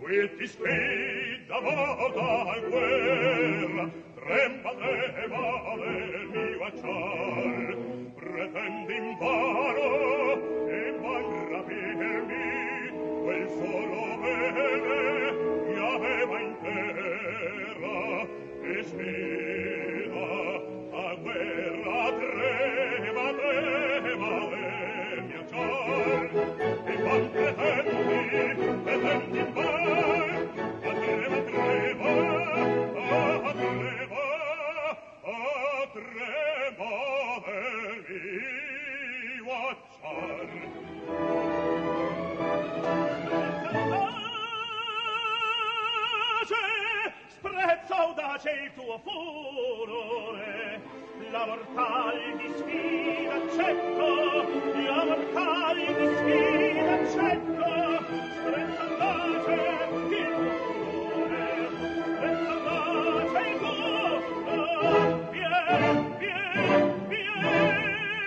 qui ti sfida vota a guerra, tremba del mio acciar, pretende invano e van rapirmi quel solo bene mi aveva in terra e sfida a guerra trema del mio acciar e van pretende invano a trema sprezza audace il tuo furore, la mortal di sfida accetto, la mortal di sfida accetto, sprezza audace il tuo furore, sprezza audace il tuo, vieni, vieni, vieni.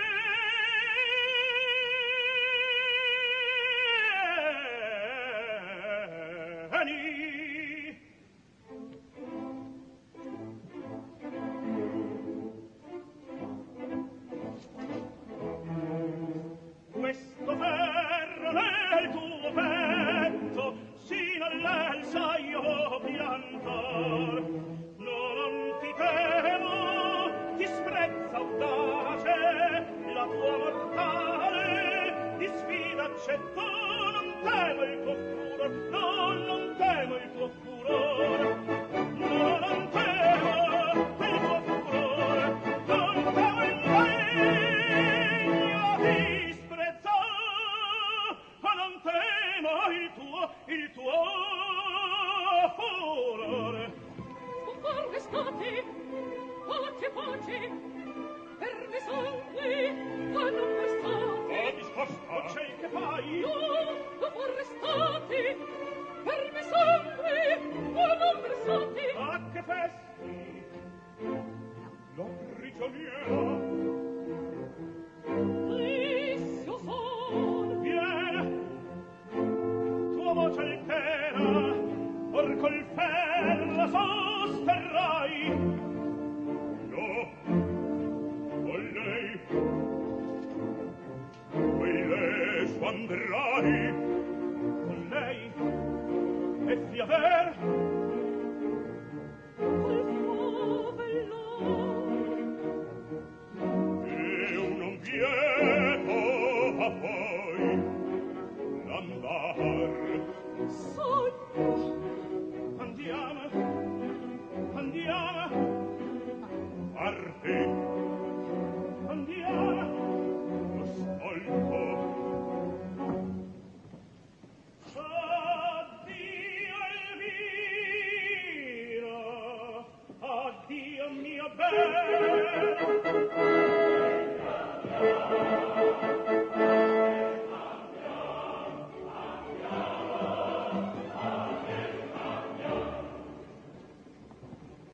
Questo ferro nel tuo petto sino all'elsa io piantar, non ti temo, ti sprezza audace la tua mortale di sfida accetto, non temo il tuo furor, no, non temo il tuo furor, no, non temo il tuo furor, non temo il regno di sprezza, ma non temo il tuo furor. Conforme stati, pace, pace, fermi sangue, a non versati. Oh, discosta! C'è che fai? No, conforme stati, fermi sangue, a non versati. A che festi? La prigioniera L'issio son. viene, tua voce altera, or col ferro sosterrai. No, con lei su andrai, con lei e fiaver io non vieto a poi l'andar. Sogno. Andiamo, andiamo, parte, andiamo, lo stolto. Addio Elvira, addio mia bella.